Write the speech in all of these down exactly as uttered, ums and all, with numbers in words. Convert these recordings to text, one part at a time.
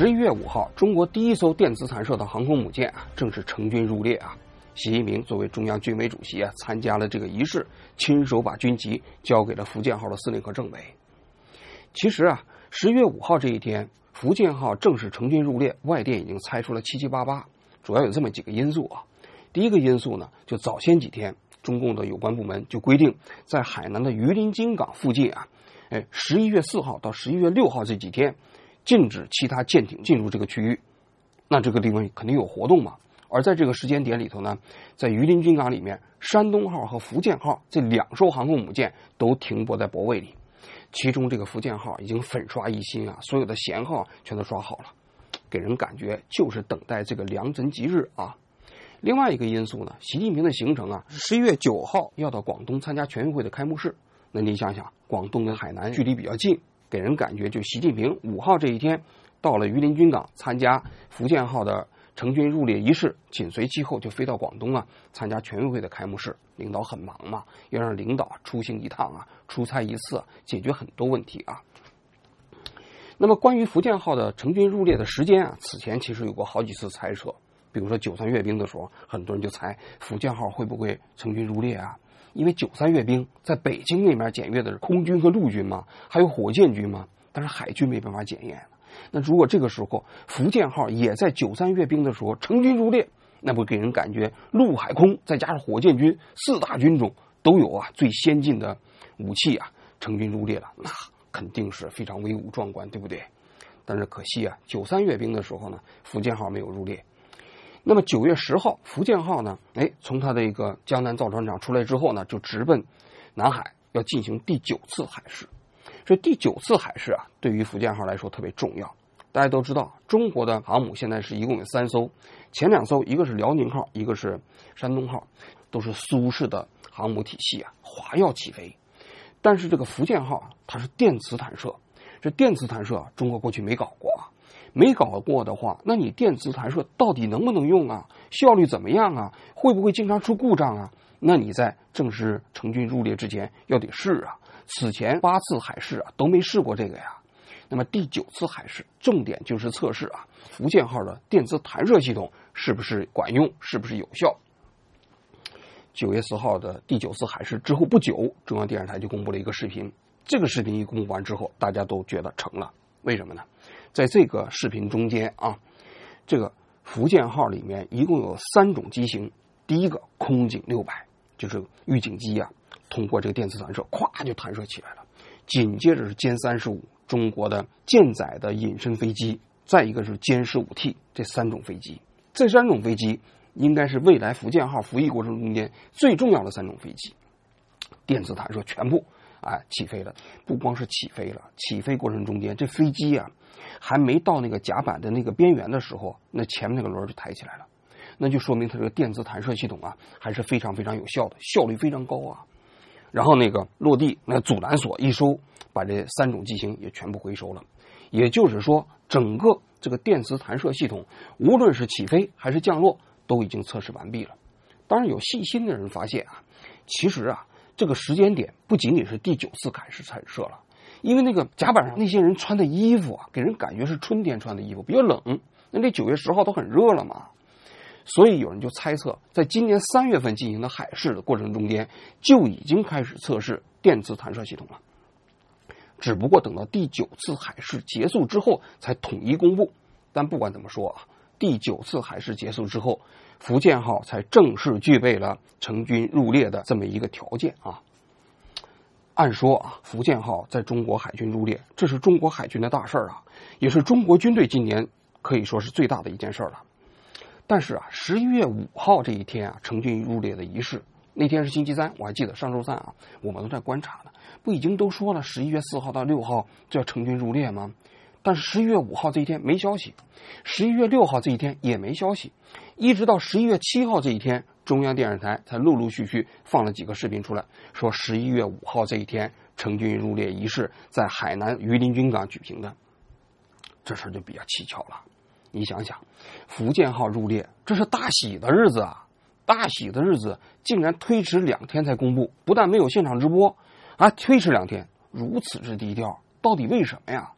十一月五号，中国第一艘电子弹射的航空母舰啊，正式成军入列啊。习近平作为中央军委主席啊，参加了这个仪式，亲手把军旗交给了福建号的司令和政委。其实啊，十一月五号这一天，福建号正式成军入列，外电已经猜出了七七八八，主要有这么几个因素啊。第一个因素呢，就早先几天，中共的有关部门就规定，在海南的榆林金港附近啊，哎，十一月四号到十一月六号这几天，禁止其他舰艇进入这个区域。那这个地方肯定有活动嘛。而在这个时间点里头呢，在榆林军港里面，山东号和福建号这两艘航空母舰都停泊在泊位里，其中这个福建号已经粉刷一新啊，所有的舷号全都刷好了，给人感觉就是等待这个良辰吉日啊。另外一个因素呢，习近平的行程啊，十一月九号要到广东参加全运会的开幕式。那你想想，广东跟海南距离比较近，给人感觉就习近平五号这一天到了榆林军港参加福建号的成军入列仪式，紧随其后就飞到广东啊，参加全运会的开幕式。领导很忙嘛，要让领导出行一趟啊，出差一次啊，解决很多问题啊。那么关于福建号的成军入列的时间啊，此前其实有过好几次猜测，比如说九三阅兵的时候，很多人就猜福建号会不会成军入列啊？因为九三阅兵在北京那边检阅的是空军和陆军嘛，还有火箭军嘛，但是海军没办法检验。那如果这个时候福建号也在九三阅兵的时候成军入列，那不给人感觉陆海空再加上火箭军四大军种都有啊最先进的武器啊成军入列了，那肯定是非常威武壮观，对不对？但是可惜啊，九三阅兵的时候呢，福建号没有入列。那么九月十号，福建号呢，哎，从它的一个江南造船厂出来之后呢，就直奔南海，要进行第九次海试。这第九次海试啊，对于福建号来说特别重要。大家都知道，中国的航母现在是一共有三艘，前两艘一个是辽宁号，一个是山东号，都是苏式的航母体系啊，华耀起飞。但是这个福建号啊，它是电磁弹射，这电磁弹射啊，中国过去没搞过啊，没搞过的话，那你电磁弹射到底能不能用啊？效率怎么样啊？会不会经常出故障啊？那你在正式成军入列之前要得试啊。此前八次海试啊都没试过这个呀。那么第九次海试重点就是测试啊福建号的电磁弹射系统是不是管用，是不是有效。九月四号的第九次海试之后不久，中央电视台就公布了一个视频。这个视频一公布完之后，大家都觉得成了。为什么呢？在这个视频中间啊，这个福建号里面一共有三种机型。第一个空警六百，就是预警机啊，通过这个电磁弹射咵就弹射起来了。紧接着是歼三十五，中国的舰载的隐身飞机，再一个是歼十五 T， 这三种飞机，这三种飞机应该是未来福建号服役过程中间最重要的三种飞机。电磁弹射全部啊起飞了，不光是起飞了，起飞过程中间这飞机啊还没到那个甲板的那个边缘的时候，那前面那个轮就抬起来了，那就说明它这个电磁弹射系统啊还是非常非常有效的，效率非常高啊。然后那个落地，那阻拦索一收，把这三种机型也全部回收了。也就是说，整个这个电磁弹射系统，无论是起飞还是降落，都已经测试完毕了。当然，有细心的人发现啊，其实啊，这个时间点不仅仅是第九次开始弹射了，因为那个甲板上那些人穿的衣服啊，给人感觉是春天穿的衣服，比较冷。那这九月十号都很热了嘛。所以有人就猜测，在今年三月份进行的海试的过程中间，就已经开始测试电磁弹射系统了。只不过等到第九次海试结束之后才统一公布。但不管怎么说啊，第九次海试结束之后，福建号才正式具备了成军入列的这么一个条件啊。按说啊，福建号在中国海军入列，这是中国海军的大事啊，也是中国军队今年可以说是最大的一件事了。但是啊，十一月五号这一天啊，成军入列的仪式，那天是星期三，我还记得上周三啊，我们都在观察呢。不已经都说了十一月四号到六号就要成军入列吗？但是十一月五号这一天没消息，十一月六号这一天也没消息，一直到十一月七号这一天，中央电视台才陆陆续续放了几个视频出来，说十一月五号这一天成军入列仪式在海南榆林军港举行的。这事就比较蹊跷了。你想想，福建号入列，这是大喜的日子啊！大喜的日子竟然推迟两天才公布，不但没有现场直播，还推迟两天，如此之低调，到底为什么呀？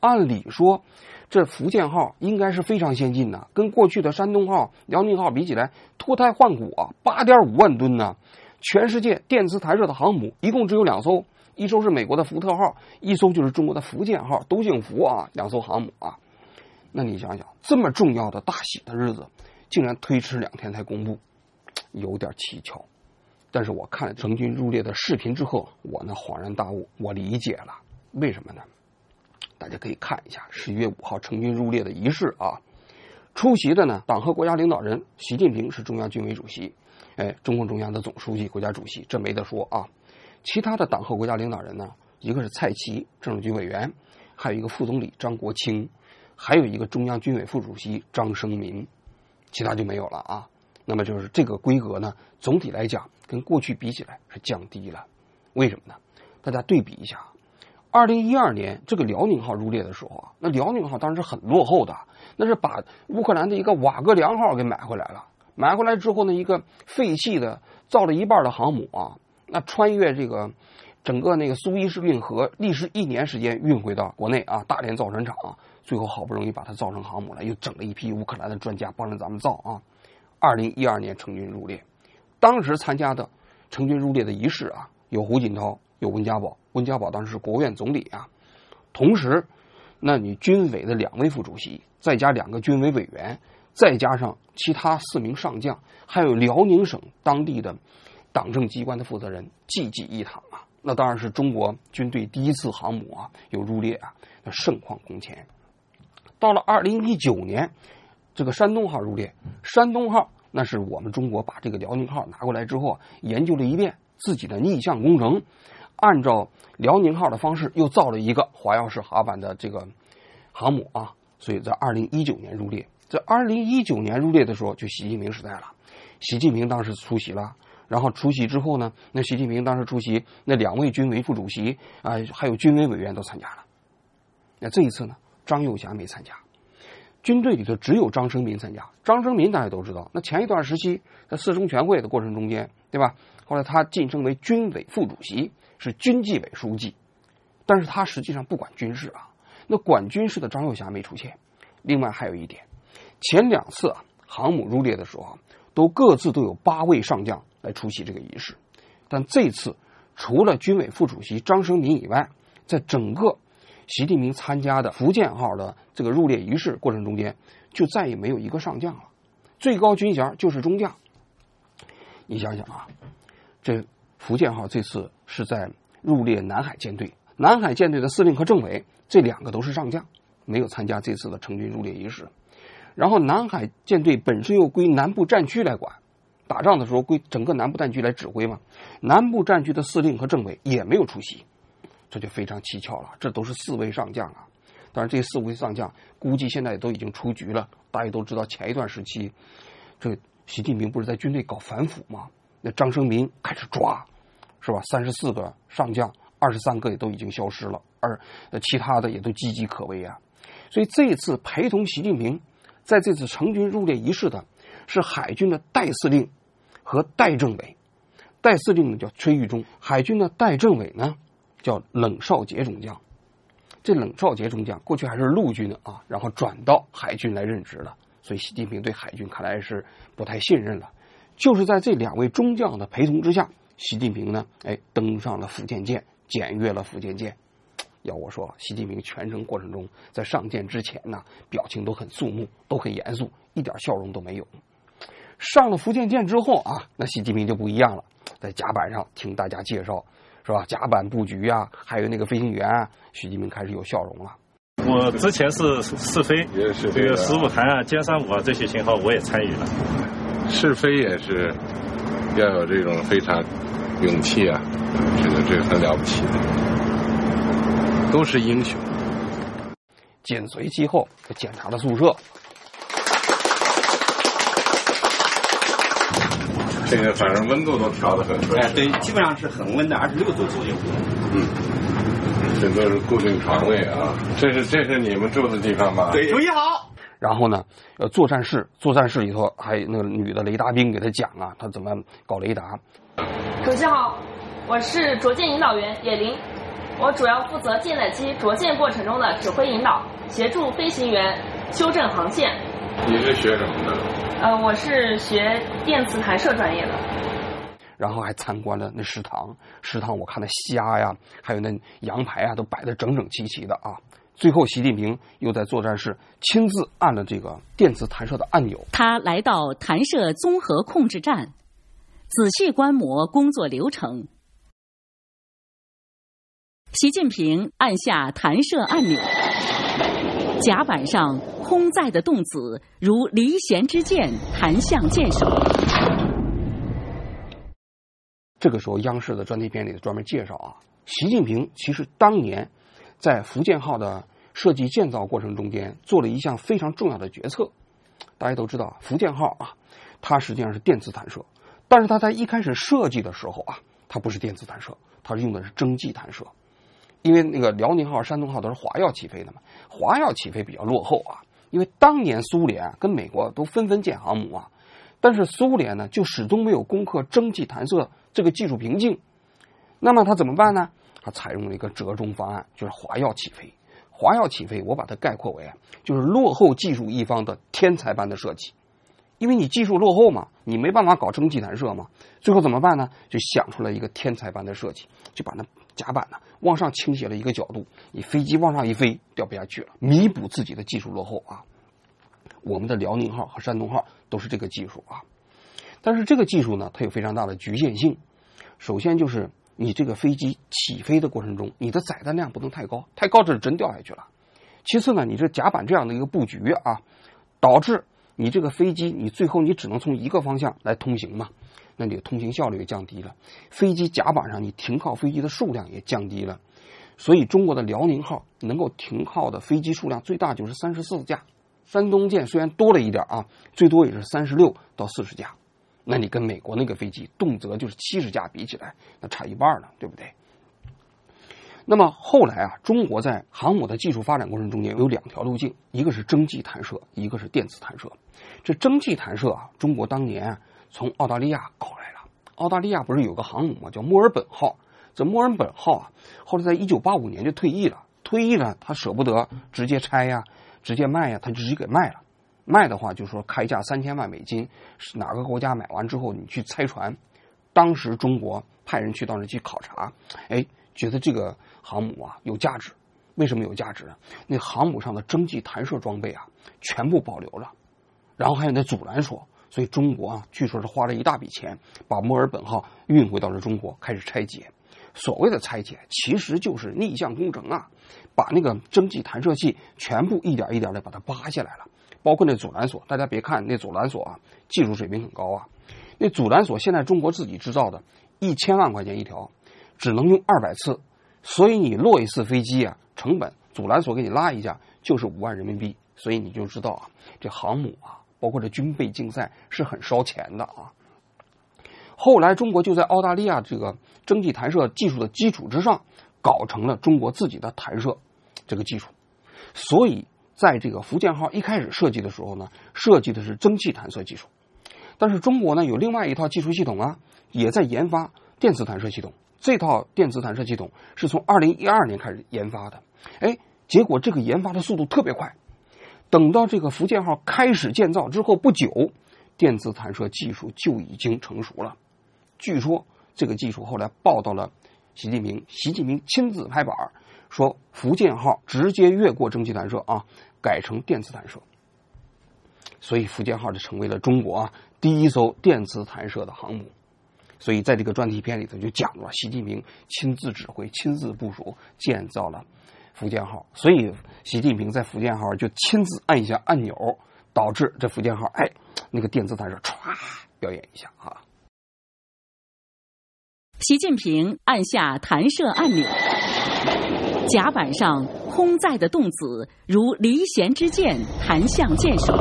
按理说，这福建号应该是非常先进的，跟过去的山东号、辽宁号比起来，脱胎换骨啊，八点五万吨呢。全世界电磁弹射的航母一共只有两艘，一艘是美国的福特号，一艘就是中国的福建号，都姓福啊，两艘航母啊。那你想想，这么重要的大喜的日子，竟然推迟两天才公布，有点蹊跷。但是我看了成军入列的视频之后，我呢恍然大悟，我理解了。为什么呢？大家可以看一下十一月五号成军入列的仪式啊。出席的呢，党和国家领导人习近平是中央军委主席，哎，中共中央的总书记、国家主席，这没得说啊。其他的党和国家领导人呢，一个是蔡奇，政治局委员，还有一个副总理张国清，还有一个中央军委副主席张生民，其他就没有了啊。那么就是这个规格呢，总体来讲跟过去比起来是降低了。为什么呢？大家对比一下，二零一二年这个辽宁号入列的时候啊，那辽宁号当然是很落后的，那是把乌克兰的一个瓦格良号给买回来了。买回来之后呢，一个废弃的造了一半的航母啊，那穿越这个整个那个苏伊士运河，历时一年时间运回到国内啊，大连造船厂啊，最后好不容易把它造成航母了，又整了一批乌克兰的专家帮着咱们造啊。二零一二年成军入列，当时参加的成军入列的仪式啊，有胡锦涛，有温家宝，温家宝当时是国务院总理啊。同时，那你军委的两位副主席，再加两个军委委员，再加上其他四名上将，还有辽宁省当地的党政机关的负责人，济济一堂啊。那当然是中国军队第一次航母啊有入列啊，那盛况空前。到了二零一九年，这个山东号入列，山东号那是我们中国把这个辽宁号拿过来之后研究了一遍自己的逆向工程，按照辽宁号的方式又造了一个华耀式哈版的这个航母啊，所以在二零一九年入列。在二零一九年入列的时候，就习近平时代了，习近平当时出席了。然后出席之后呢，那习近平当时出席，那两位军委副主席啊、呃，还有军委委员都参加了。那这一次呢，张又侠没参加，军队里头只有张生民参加。张生民大家都知道，那前一段时期在四中全会的过程中间，对吧？后来他晋升为军委副主席，是军纪委书记，但是他实际上不管军事啊。那管军事的张又侠没出现。另外还有一点，前两次啊航母入列的时候，都各自都有八位上将来出席这个仪式，但这次除了军委副主席张生民以外，在整个习近平参加的福建号的这个入列仪式过程中间，就再也没有一个上将了，最高军衔就是中将。你想想啊，这福建号这次是在入列南海舰队，南海舰队的司令和政委这两个都是上将，没有参加这次的成军入列仪式。然后南海舰队本身又归南部战区来管，打仗的时候归整个南部战区来指挥嘛，南部战区的司令和政委也没有出席，这就非常蹊跷了。这都是四位上将啊，当然这四位上将估计现在都已经出局了。大家都知道前一段时期，这习近平不是在军队搞反腐吗？那张生民开始抓，是吧？三十四个上将，二十三个也都已经消失了，而其他的也都岌岌可危啊。所以这一次陪同习近平在这次成军入列仪式的是海军的代司令和代政委，代司令呢叫崔玉忠，海军的代政委呢叫冷少杰中将。这冷少杰中将过去还是陆军的啊，然后转到海军来任职了，所以习近平对海军看来是不太信任了。就是在这两位中将的陪同之下，习近平呢，哎，登上了福建舰，检阅了福建舰。要我说，习近平全程过程中，在上舰之前呢，表情都很肃穆，都很严肃，一点笑容都没有。上了福建舰之后啊，那习近平就不一样了，在甲板上听大家介绍，是吧？甲板布局啊，还有那个飞行员啊，习近平开始有笑容了。 我之前是试飞，这个十五台啊、歼三五啊这些型号我也参与了。 试飞也是要有这种非常勇气啊，这个这个很了不起的，都是英雄。 紧随其后检查了宿舍， 这个反正温度都调得很准。 哎，对，基本上是恒温的，二十六度左右。 嗯，这都是固定床位啊。这是这是你们住的地方吧？ 对，注意好。 然后呢，呃，作战室，作战室里头还有那个女的雷达兵给他讲啊，他怎么搞雷达。 主席好，我是着舰引导员野林。 我主要负责舰载机着舰过程中的指挥引导，协助飞行员修正航线。 你是学什么的？ 呃，我是学电磁弹射专业的。 然后还参观了那食堂，食堂我看那虾呀，还有那羊排啊，都摆得整整齐齐的啊。最后，习近平又在作战室亲自按了这个电磁弹射的按钮。 他来到弹射综合控制站，仔细观摩工作流程。习近平按下弹射按钮，甲板上空载的动子如离弦之箭弹向舰首。 这个时候，央视的专题片里专门介绍啊，习近平其实当年在福建号的设计建造过程中间做了一项非常重要的决策。大家都知道，福建号啊，它实际上是电磁弹射，但是它在一开始设计的时候啊，它不是电磁弹射，它是用的是蒸汽弹射。因为那个辽宁号、山东号都是滑跃起飞的嘛，滑跃起飞比较落后啊。因为当年苏联跟美国都纷纷建航母啊，但是苏联呢就始终没有攻克蒸汽弹射这个技术瓶颈。那么它怎么办呢？它采用了一个折中方案，就是滑跃起飞。滑跃起飞，我把它概括为啊，就是落后技术一方的天才般的设计。因为你技术落后嘛，你没办法搞蒸汽弹射嘛，最后怎么办呢？就想出了一个天才般的设计，就把那甲板呢往上倾斜了一个角度，你飞机往上一飞，掉不下去了，弥补自己的技术落后啊。我们的辽宁号和山东号都是这个技术啊，但是这个技术呢，它有非常大的局限性。首先就是你这个飞机起飞的过程中，你的载弹量不能太高，太高这是真掉下去了。其次呢，你这甲板这样的一个布局啊，导致你这个飞机，你最后你只能从一个方向来通行嘛，那你的通行效率也降低了，飞机甲板上你停靠飞机的数量也降低了，所以中国的辽宁号能够停靠的飞机数量最大就是三十四架，山东舰虽然多了一点啊，最多也是三十六到四十架，那你跟美国那个飞机动辄就是七十架比起来，那差一半呢，对不对？那么后来啊，中国在航母的技术发展过程中间有两条路径，一个是蒸汽弹射，一个是电磁弹射。这蒸汽弹射啊，中国当年啊从澳大利亚搞来了。澳大利亚不是有个航母吗？叫墨尔本号。这墨尔本号啊，后来在一九八五年就退役了。退役了，他舍不得直接拆呀、啊，直接卖呀、啊，他直接给卖了。卖的话，就说开价三千万美金，是哪个国家买完之后你去拆船。当时中国派人去到那去考察，哎，觉得这个航母啊有价值。为什么有价值呢？那航母上的蒸汽弹射装备啊全部保留了，然后还有那阻拦索，所以中国啊据说是花了一大笔钱把墨尔本号运回到了中国，开始拆解。所谓的拆解其实就是逆向工程啊，把那个蒸汽弹射器全部一点一点的把它扒下来了，包括那阻拦索。大家别看那阻拦索啊技术水平很高啊，那阻拦索现在中国自己制造的一千万块钱一条，只能用二百次，所以你落一次飞机啊，成本阻拦索给你拉一下就是五万人民币，所以你就知道啊，这航母啊，包括这军备竞赛是很烧钱的啊。后来中国就在澳大利亚这个蒸汽弹射技术的基础之上，搞成了中国自己的弹射这个技术。所以在这个福建号一开始设计的时候呢，设计的是蒸汽弹射技术。但是中国呢有另外一套技术系统啊，也在研发电磁弹射系统。这套电磁弹射系统是从二零一二年开始研发的，哎，结果这个研发的速度特别快。等到这个福建号开始建造之后不久，电磁弹射技术就已经成熟了。据说这个技术后来报到了习近平，习近平亲自拍板说福建号直接越过蒸汽弹射啊，改成电磁弹射。所以福建号就成为了中国啊第一艘电磁弹射的航母。所以在这个专题片里头就讲了习近平亲自指挥、亲自部署建造了福建号。所以习近平在福建号就亲自按一下按钮，导致这福建号哎那个电磁弹射歘表演一下啊。 习近平按下弹射按钮，甲板上空载的动子如离弦之箭弹向舰首。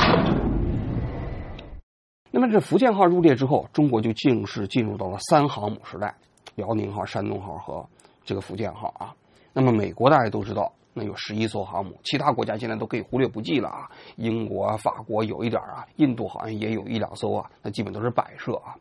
那么这福建号入列之后，中国就正式进入到了三航母时代，辽宁号、山东号和这个福建号啊。那么美国大家都知道，那有十一艘航母，其他国家现在都可以忽略不计了啊。英国、法国有一点啊，印度好像也有一两艘啊，那基本都是摆设啊。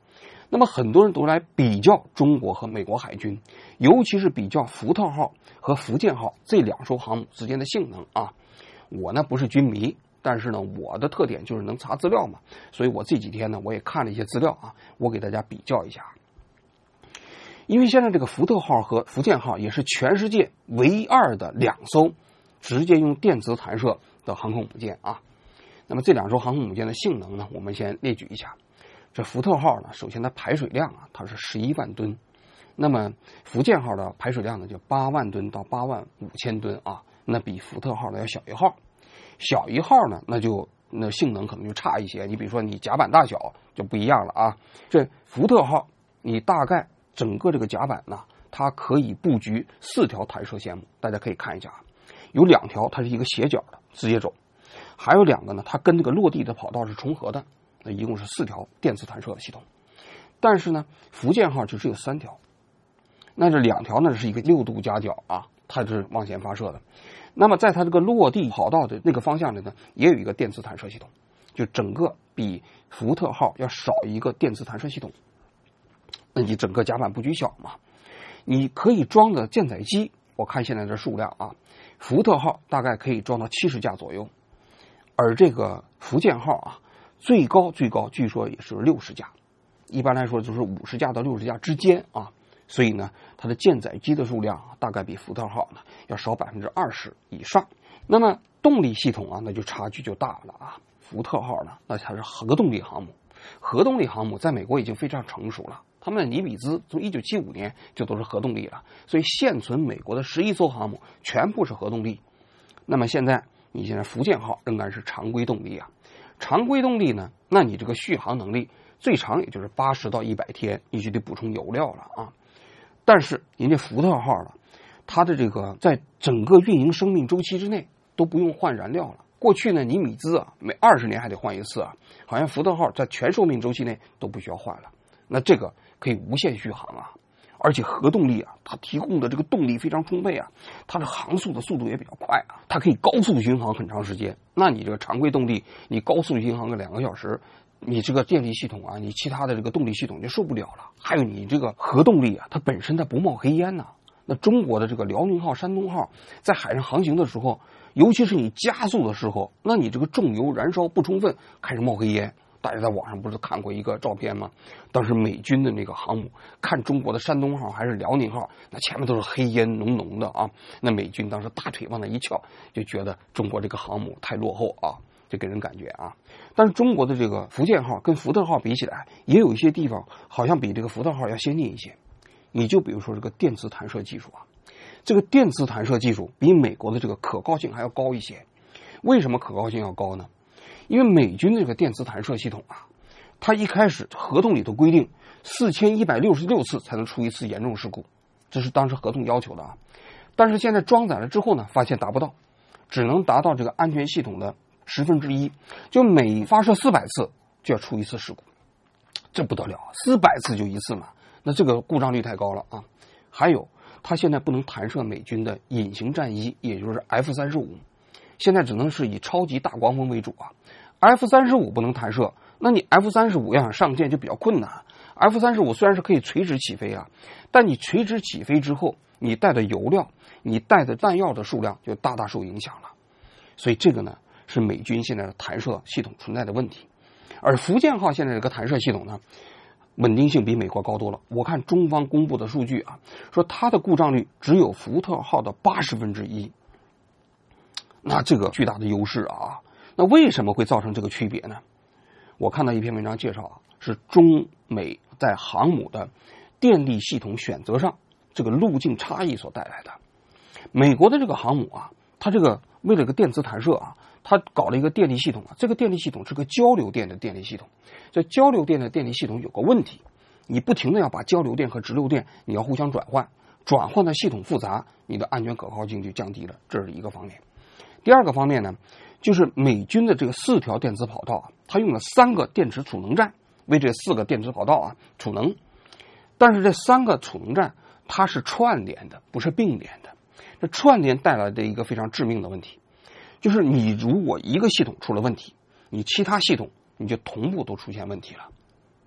那么很多人都来比较中国和美国海军，尤其是比较福特号和福建号这两艘航母之间的性能啊。我呢不是军迷，但是呢我的特点就是能查资料嘛，所以我这几天呢我也看了一些资料啊，我给大家比较一下。因为现在这个福特号和福建号也是全世界唯二的两艘直接用电磁弹射的航空母舰啊。那么这两艘航空母舰的性能呢，我们先列举一下。这福特号呢，首先它排水量啊，它是十一万吨，那么福建号的排水量呢就八万吨到八万五千吨啊，那比福特号呢要小一号。小一号呢，那就那性能可能就差一些。你比如说你甲板大小就不一样了啊。这福特号你大概整个这个甲板呢，它可以布局四条弹射线目，大家可以看一下，有两条它是一个斜角的直接走，还有两个呢，它跟这个落地的跑道是重合的，那一共是四条电磁弹射系统。但是呢，福建号就只有三条，那这两条呢是一个六度夹角啊，它是往前发射的。那么在它这个落地跑道的那个方向里呢，也有一个电磁弹射系统，就整个比福特号要少一个电磁弹射系统。那你整个甲板布局小嘛，你可以装的舰载机，我看现在这数量啊，福特号大概可以装到七十架左右，而这个福建号啊，最高最高据说也是六十架，一般来说就是五十架到六十架之间啊。所以呢，它的舰载机的数量大概比福特号呢要少百分之二十以上。那么动力系统啊，那就差距就大了啊。福特号呢，那它是核动力航母，核动力航母在美国已经非常成熟了。他们的尼比兹从一九七五年就都是核动力了，所以现存美国的十一艘航母全部是核动力。那么现在你现在福建号仍然是常规动力啊，常规动力呢，那你这个续航能力最长也就是八十到一百天，你就得补充油料了啊。但是人家福特号了，它的这个在整个运营生命周期之内都不用换燃料了。过去呢，尼米兹啊每二十年还得换一次啊，好像福特号在全寿命周期内都不需要换了。那这个可以无限续航啊，而且核动力啊，它提供的这个动力非常充沛啊，它的航速的速度也比较快啊，它可以高速巡航很长时间。那你这个常规动力，你高速巡航个两个小时，你这个电力系统啊，你其他的这个动力系统就受不了了。还有你这个核动力啊，它本身它不冒黑烟呐、啊。那中国的这个辽宁号、山东号在海上航行的时候，尤其是你加速的时候，那你这个重油燃烧不充分，开始冒黑烟。大家在网上不是看过一个照片吗？当时美军的那个航母看中国的山东号还是辽宁号，那前面都是黑烟浓浓的啊。那美军当时大腿往那一翘，就觉得中国这个航母太落后啊，就给人感觉啊。但是中国的这个福建号跟福特号比起来，也有一些地方好像比这个福特号要先进一些。你就比如说这个电磁弹射技术啊，这个电磁弹射技术比美国的这个可靠性还要高一些。为什么可靠性要高呢？因为美军的这个电磁弹射系统啊，它一开始合同里头规定四千一百六十六次才能出一次严重事故，这是当时合同要求的啊。但是现在装载了之后呢，发现达不到，只能达到这个安全系统的十分之一，就每发射四百次就要出一次事故，这不得了，四百次就一次嘛，那这个故障率太高了啊。还有，它现在不能弹射美军的隐形战机，也就是 F 三十五，现在只能是以超级大光锋为主啊。F 三十五不能弹射，那你 F 三十五要想上舰就比较困难。F 三十五虽然是可以垂直起飞啊，但你垂直起飞之后，你带的油料、你带的弹药的数量就大大受影响了。所以这个呢，是美军现在的弹射系统存在的问题。而福建号现在这个弹射系统呢，稳定性比美国高多了。我看中方公布的数据啊，说它的故障率只有福特号的八十分之一，那这个巨大的优势啊。那为什么会造成这个区别呢？我看到一篇文章介绍啊，是中美在航母的电力系统选择上这个路径差异所带来的。美国的这个航母啊，它这个为了个电磁弹射啊，它搞了一个电力系统啊，这个电力系统是个交流电的电力系统。这交流电的电力系统有个问题，你不停的要把交流电和直流电你要互相转换，转换的系统复杂，你的安全可靠性就降低了，这是一个方面。第二个方面呢，就是美军的这个四条电磁跑道啊，它用了三个电池储能站为这四个电磁跑道啊储能，但是这三个储能站它是串联的，不是并联的。这串联带来的一个非常致命的问题，就是你如果一个系统出了问题，你其他系统你就同步都出现问题了。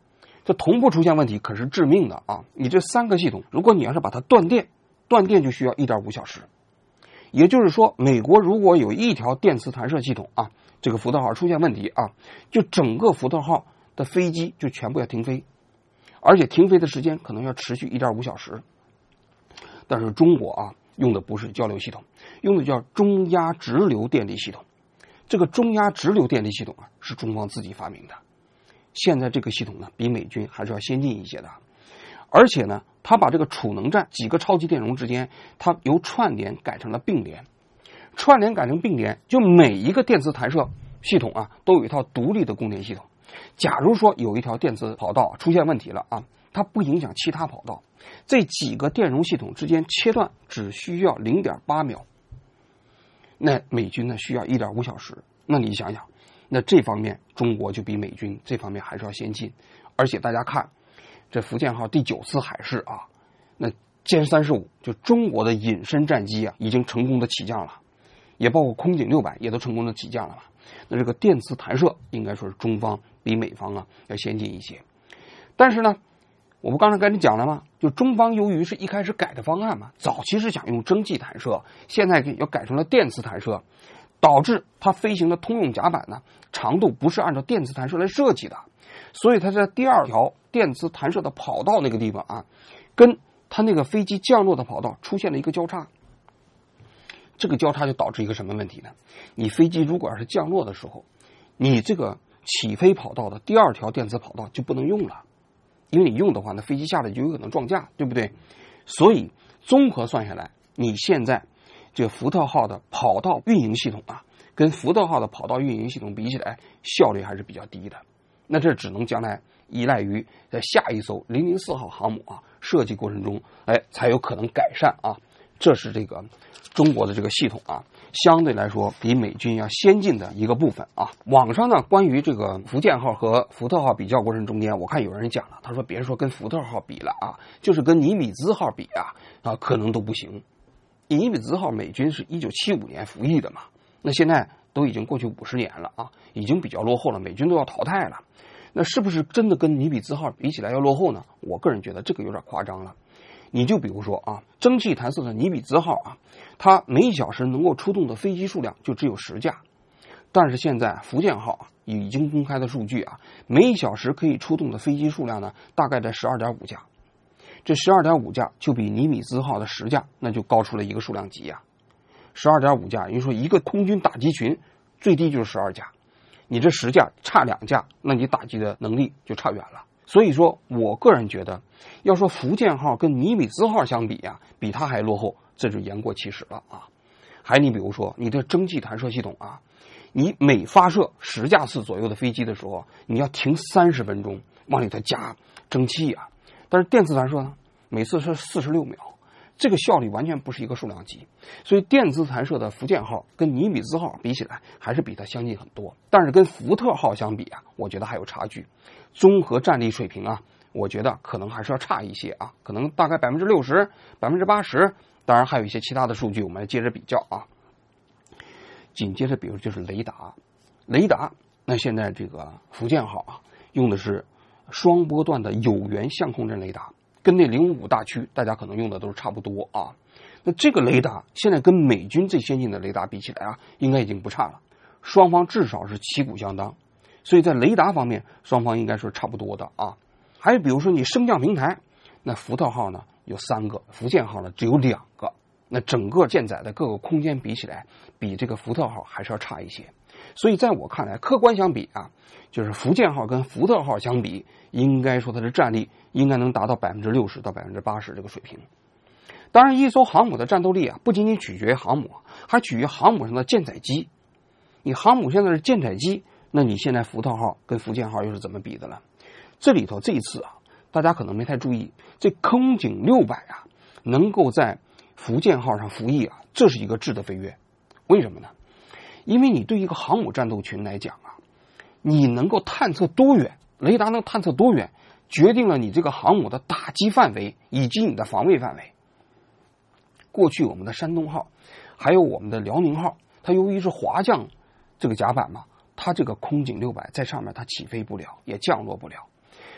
这同步出现问题可是致命的啊！你这三个系统，如果你要是把它断电，断电就需要 一点五小时。也就是说，美国如果有一条电磁弹射系统啊，这个福特号出现问题啊，就整个福特号的飞机就全部要停飞，而且停飞的时间可能要持续 一点五小时。但是中国啊，用的不是交流系统，用的叫中压直流电力系统。这个中压直流电力系统啊，是中方自己发明的。现在这个系统呢，比美军还是要先进一些的，而且呢，它把这个储能站几个超级电容之间，它由串联改成了并联。串联改成并联，就每一个电磁弹射系统啊，都有一套独立的供电系统。假如说有一条电磁跑道出现问题了啊，它不影响其他跑道，这几个电容系统之间切断只需要 零点八秒。那美军呢需要 一点五小时。那你想想，那这方面中国就比美军这方面还是要先进。而且大家看这福建号第九次海试啊，那歼三十五就中国的隐身战机啊，已经成功的起降了，也包括空警六百也都成功的起降了嘛。那这个电磁弹射应该说是中方比美方啊要先进一些。但是呢，我不刚才跟你讲了吗？就中方由于是一开始改的方案嘛，早期是想用蒸汽弹射，现在要改成了电磁弹射，导致它飞行的通用甲板呢长度不是按照电磁弹射来设计的，所以它在第二条电磁弹射的跑道那个地方啊，跟它那个飞机降落的跑道出现了一个交叉。这个交叉就导致一个什么问题呢？你飞机如果要是降落的时候，你这个起飞跑道的第二条电磁跑道就不能用了，因为你用的话，那飞机下来就有可能撞架，对不对？所以综合算下来，你现在这个福特号的跑道运营系统啊，跟福特号的跑道运营系统比起来，效率还是比较低的。那这只能将来依赖于在下一艘零零四号航母啊设计过程中，哎，才有可能改善啊。这是这个中国的这个系统啊，相对来说比美军要先进的一个部分啊。网上呢，关于这个福建号和福特号比较过程中间，我看有人讲了，他说别说跟福特号比了啊，就是跟尼米兹号比啊啊，可能都不行。尼米兹号美军是一九七五年服役的嘛，那现在都已经过去五十年了啊，已经比较落后了，美军都要淘汰了。那是不是真的跟尼米兹号比起来要落后呢？我个人觉得这个有点夸张了。你就比如说啊，蒸汽弹射的尼米兹号啊，它每小时能够出动的飞机数量就只有十架，但是现在福建号啊已经公开的数据啊，每小时可以出动的飞机数量呢，大概在 十二点五架。这 十二点五架就比尼米兹号的十架那就高出了一个数量级啊。十二点五架，也就是说一个空军打击群最低就是十二架，你这十架差两架，那你打击的能力就差远了。所以说我个人觉得，要说福建号跟尼米兹号相比啊，比它还落后，这就言过其实了啊。还你比如说你的蒸汽弹射系统啊，你每发射十架次左右的飞机的时候，你要停三十分钟往里头加蒸汽啊。但是电磁弹射呢，每次是四十六秒，这个效率完全不是一个数量级。所以电磁弹射的福建号跟尼米兹号比起来，还是比它相近很多。但是跟福特号相比啊，我觉得还有差距。综合战力水平啊，我觉得可能还是要差一些啊，可能大概百分之六十、百分之八十。当然还有一些其他的数据，我们来接着比较啊。紧接着，比如就是雷达，雷达，那现在这个福建号啊，用的是双波段的有源相控阵雷达，跟那零五五大驱大家可能用的都是差不多啊。那这个雷达现在跟美军最先进的雷达比起来啊，应该已经不差了，双方至少是旗鼓相当。所以在雷达方面，双方应该是差不多的啊。还有比如说你升降平台，那福特号呢有三个，福建号呢只有两个，那整个舰载的各个空间比起来，比这个福特号还是要差一些。所以在我看来，客观相比啊，就是福建号跟福特号相比，应该说它的战力应该能达到百分之六十到百分之八十这个水平。当然，一艘航母的战斗力啊，不仅仅取决于航母，还取决于航母上的舰载机。你航母现在是舰载机，那你现在福特号跟福建号又是怎么比的了？这里头这一次啊，大家可能没太注意，这空警六百啊，能够在福建号上服役啊，这是一个质的飞跃。为什么呢？因为你对一个航母战斗群来讲啊，你能够探测多远，雷达能探测多远，决定了你这个航母的打击范围以及你的防卫范围。过去我们的山东号，还有我们的辽宁号，它由于是滑降这个甲板嘛，它这个空警六百在上面它起飞不了，也降落不了，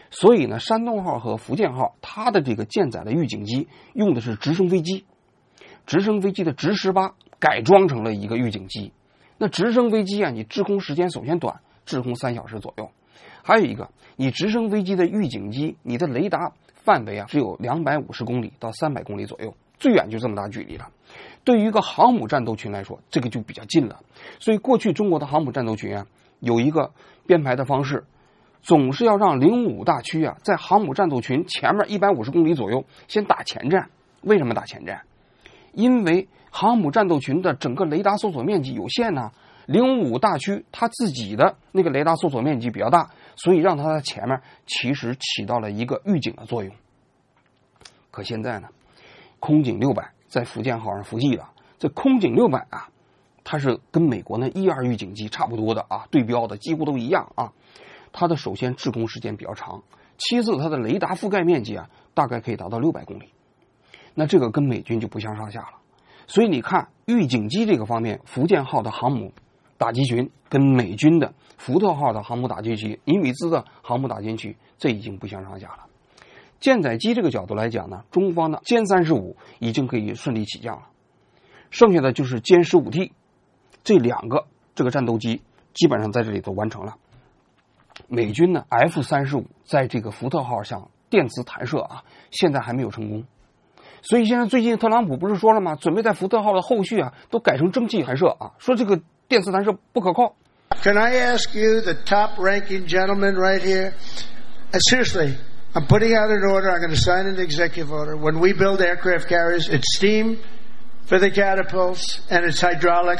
所以呢，山东号和福建号它的这个舰载的预警机用的是直升飞机，直升飞机的直十八改装成了一个预警机。那直升飞机啊，你滞空时间首先短，滞空三小时左右。还有一个，你直升飞机的预警机，你的雷达范围啊只有两百五十公里到三百公里左右，最远就这么大距离了。对于一个航母战斗群来说，这个就比较近了。所以过去中国的航母战斗群啊，有一个编排的方式，总是要让零五大区啊在航母战斗群前面一百五十公里左右先打前站。为什么打前站？因为航母战斗群的整个雷达搜索面积有限呢、啊，零五大区它自己的那个雷达搜索面积比较大，所以让它在前面其实起到了一个预警的作用。可现在呢，空警六百在福建号上服役了。这空警六百啊，它是跟美国那一二预警机差不多的啊，对标的几乎都一样啊。它的首先滞空时间比较长，其次它的雷达覆盖面积啊大概可以达到六百公里。那这个跟美军就不相上下了。所以你看预警机这个方面，福建号的航母打击群跟美军的福特号的航母打击群、尼米兹的航母打击群，这已经不相上下了。舰载机这个角度来讲呢，中方的歼三十五已经可以顺利起降了，剩下的就是歼十五 T 这两个这个战斗机基本上在这里都完成了。美军呢 F 三十五在这个福特号上电磁弹射啊，现在还没有成功。所以现在最近特朗普不是说了吗？准备在福特号的后续啊都改成蒸汽弹射啊，说这个电磁弹射不可靠。 Can I ask you, the top-ranking gentleman right here, uh, seriously, I'm putting out an order, I'm going to sign an executive order. When we build aircraft carriers, it's steam for the catapults and it's hydraulic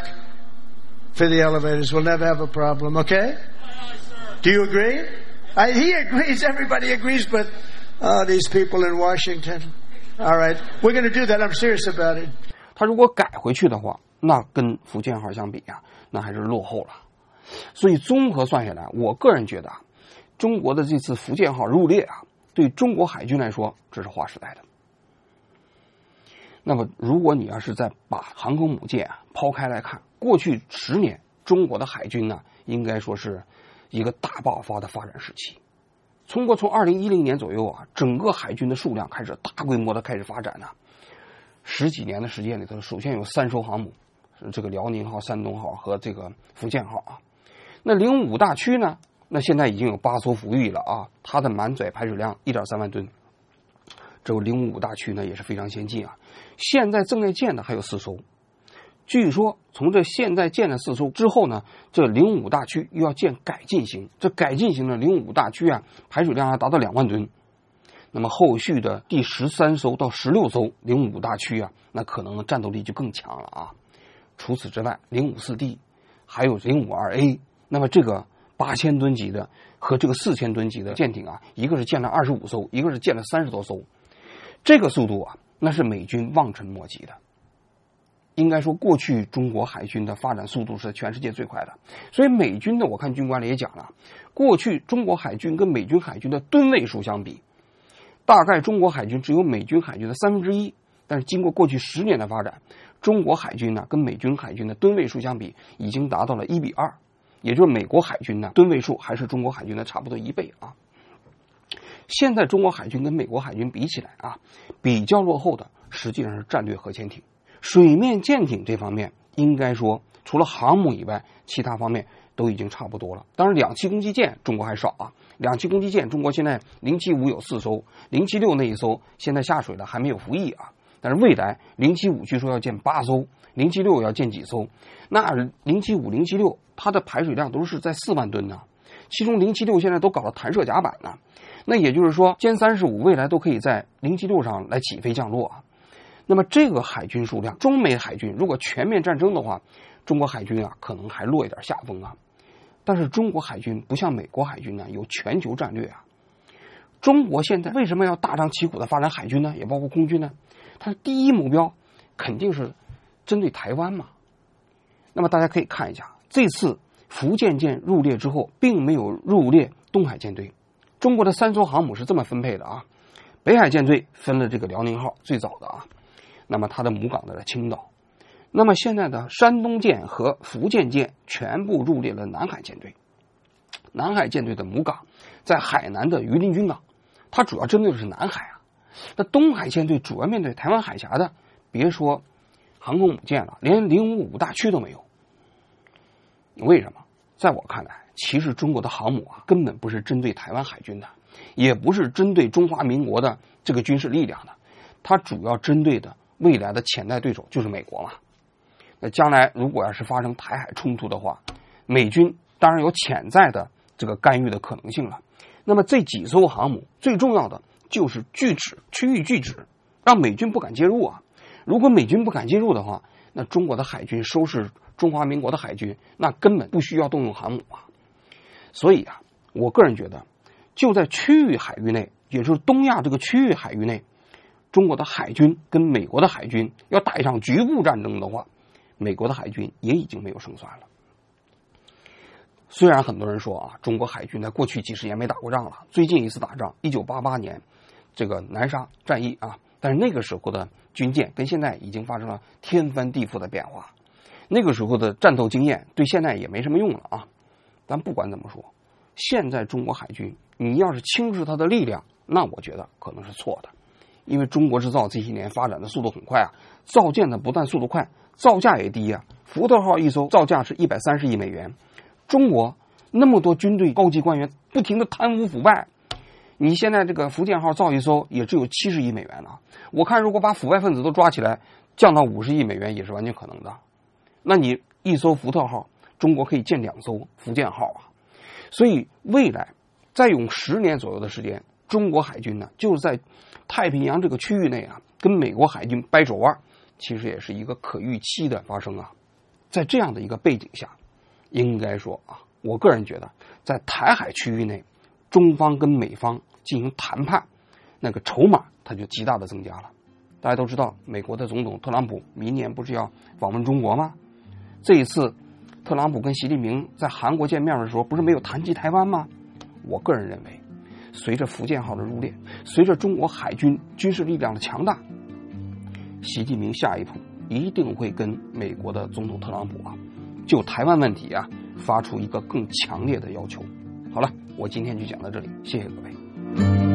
for the elevators. We'll never have a problem, okay? Do you agree? I, he agrees, everybody agrees, but oh, these people in Washington. All right, we're going to do that. I'm serious about it. 他如果改回去的话，那跟福建号相比啊，那还是落后了。所以综合算下来，我个人觉得啊，中国的这次福建号入列啊，对中国海军来说这是划时代的。那么如果你要是再把航空母舰啊抛开来看，过去十年中国的海军呢，应该说是一个大爆发的发展时期。通过从二零一零年左右啊，整个海军的数量开始大规模的开始发展呢、啊。十几年的时间里头，首先有三艘航母，这个辽宁号、山东号和这个福建号啊。那零五大区呢，那现在已经有八艘服役了啊，它的满载排水量 一点三万吨。这个零五大区呢也是非常先进啊，现在正在建的还有四艘。据说从这现在建的四艘之后呢，这零五大区又要建改进型，这改进型的零五大区啊，排水量还达到两万吨。那么后续的第十三艘到十六艘零五大区啊，那可能战斗力就更强了啊。除此之外，零五四 D 还有零五二 A， 那么这个八千吨级的和这个四千吨级的舰艇啊，一个是建了二十五艘，一个是建了三十多艘，这个速度啊，那是美军望尘莫及的。应该说，过去中国海军的发展速度是全世界最快的。所以美军呢，我看军官里也讲了，过去中国海军跟美军海军的吨位数相比，大概中国海军只有美军海军的三分之一。但是经过过去十年的发展，中国海军呢跟美军海军的吨位数相比，已经达到了一比二，也就是美国海军呢吨位数还是中国海军的差不多一倍啊。现在中国海军跟美国海军比起来啊，比较落后的实际上是战略核潜艇。水面舰艇这方面，应该说除了航母以外，其他方面都已经差不多了。当然，两栖攻击舰中国还少啊。两栖攻击舰中国现在零七五有四艘，零七六那一艘现在下水了，还没有服役啊。但是未来零七五据说要建八艘，零七六要建几艘？那零七五、零七六它的排水量都是在四万吨呢，其中零七六现在都搞了弹射甲板呢。那也就是说，歼三十五未来都可以在零七六上来起飞降落啊。那么这个海军数量，中美海军如果全面战争的话，中国海军啊可能还落一点下风啊。但是中国海军不像美国海军呢有全球战略啊。中国现在为什么要大张旗鼓的发展海军呢？也包括空军呢？它的第一目标肯定是针对台湾嘛。那么大家可以看一下，这次福建舰入列之后，并没有入列东海舰队。中国的三艘航母是这么分配的啊，北海舰队分了这个辽宁号最早的啊。那么它的母港在青岛，那么现在的山东舰和福建舰全部入列了南海舰队。 南海舰队的母港在海南的榆林军港，它主要针对的是南海啊。那东海舰队主要面对台湾海峡的，别说航空母舰了，连零五五大驱都没有。为什么？在我看来，其实中国的航母啊，根本不是针对台湾海军的，也不是针对中华民国的这个军事力量的，它主要针对的未来的潜在对手就是美国嘛。那将来如果要是发生台海冲突的话，美军当然有潜在的这个干预的可能性了。那么这几艘航母最重要的就是拒止，区域拒止，让美军不敢介入啊。如果美军不敢介入的话，那中国的海军收拾中华民国的海军，那根本不需要动用航母啊。所以啊，我个人觉得，就在区域海域内，也就是东亚这个区域海域内，中国的海军跟美国的海军要打一场局部战争的话，美国的海军也已经没有胜算了。虽然很多人说啊，中国海军在过去几十年没打过仗了，最近一次打仗一九八八年这个南沙战役啊，但是那个时候的军舰跟现在已经发生了天翻地覆的变化，那个时候的战斗经验对现在也没什么用了啊。但不管怎么说，现在中国海军你要是轻视它的力量，那我觉得可能是错的。因为中国制造这些年发展的速度很快啊，造舰的不但速度快，造价也低啊。福特号一艘造价是一百三十亿美元，中国那么多军队高级官员不停的贪污腐败，你现在这个福建号造一艘也只有七十亿美元了。我看如果把腐败分子都抓起来，降到五十亿美元也是完全可能的。那你一艘福特号，中国可以建两艘福建号啊。所以未来再用十年左右的时间，中国海军呢就是在太平洋这个区域内啊，跟美国海军掰手腕，其实也是一个可预期的发生啊。在这样的一个背景下，应该说啊，我个人觉得，在台海区域内，中方跟美方进行谈判，那个筹码它就极大的增加了。大家都知道，美国的总统特朗普明年不是要访问中国吗？这一次，特朗普跟习近平在韩国见面的时候，不是没有谈及台湾吗？我个人认为，随着福建号的入列，随着中国海军军事力量的强大，习近平下一步一定会跟美国的总统特朗普啊，就台湾问题啊，发出一个更强烈的要求。好了，我今天就讲到这里，谢谢各位。